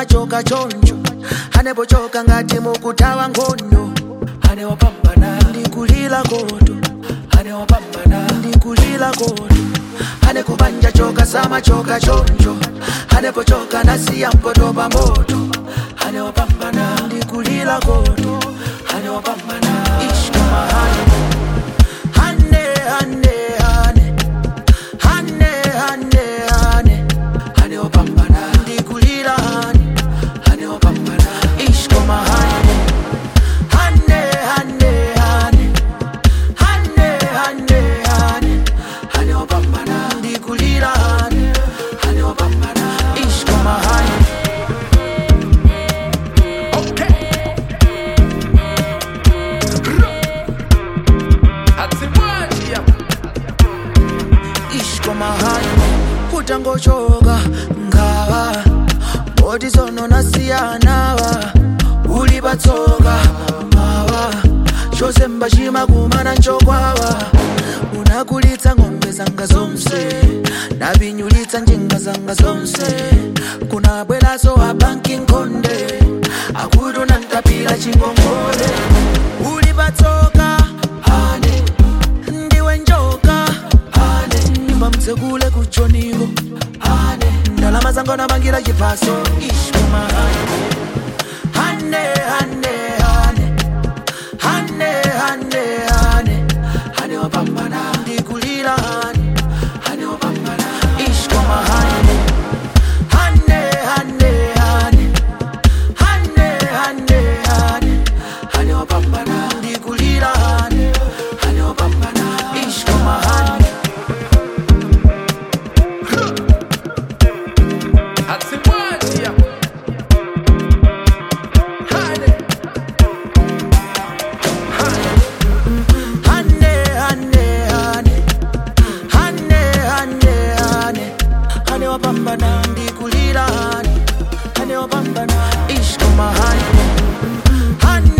samachoka choncho anepochoka ngati mukutawa ngondo anewapambana ndikulila koto anewapambana ndikulila koto anekubanja choka samachoka choncho anepochoka nasiya mpoto pa moto anewapambana ndikulila koto anewapambana ishkumahani hane hane hane hane hane hane anewapambana ndikulila hane anewapambana ishkumahani hane hane hane hane hane hane anewapambana ndikulila hane anewapambana ishkumahani mahali kutangochoka ngawa bodi zono nasiyanawa ulipatsoka mawa chose mbashima kumana nchokwawa unakulitsa ng'ombe zanga zonse nabinyulitsa njinga zanga zonse kunabwelaso wa banki nkonde akudu nantapila chingongole ulipatsoka ane ndiwe njoka msekule kuchoniko ane ndalama zangu nabangira chipaso ishkumahani hane hane hane hane hane hane hane wapambana ndikulila hane hane wapambana ishkumahani hane hane hane hane hane hane hane wapambana ndikulila hane hane wapambana ishkumahani wapambana ndikulila hane wapambana ishkumahani hane